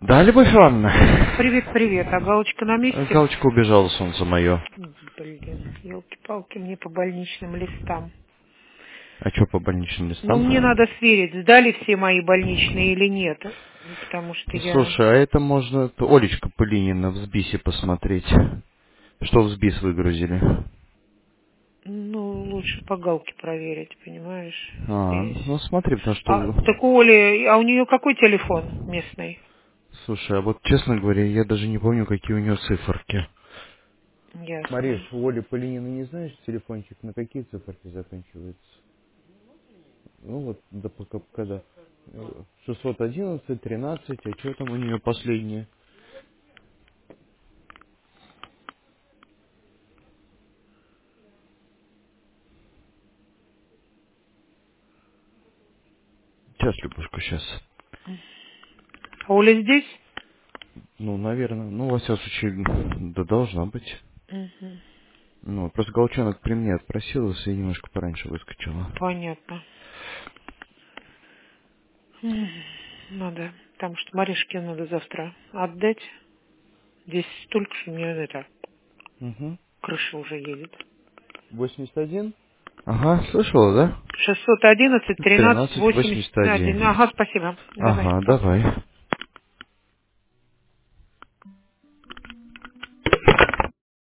Да, Любовь Ивановна? Привет, привет. А галочка на месте? Галочка убежала, солнце мое. Блин, елки-палки, мне по больничным листам. А что по больничным Ну, мне листам? надо сверить, сдали все мои больничные или нет. Потому что я... Слушай, а это можно Олечка Пылинина в СБИСе посмотреть. Что в СБИС выгрузили? Ну, лучше по галке проверить, понимаешь, здесь. Ну смотри, потому А, что... так у Оли, а у нее какой телефон местный? Слушай, а вот честно говоря, я даже не помню, какие у нее циферки. Мариш, Ясно. у Оли Пылинина не знаешь телефончик, на какие циферки заканчивается? Ну вот, да пока, когда? 611, 13, а что там у нее последнее? Сейчас, Любушка, сейчас. А Оля здесь? Ну, наверное. Ну, во всяком случае, да должна быть. Угу. Ну, просто Голчонок при мне отпросилась и немножко пораньше выскочила. Понятно. Надо, потому что Маришке надо завтра отдать. Здесь столько, что мне это, Угу. крыша уже едет. 81? Ага, слышала, да? 611 13 13, 81. 81. Ага, спасибо. Давай, Ага, пока. давай.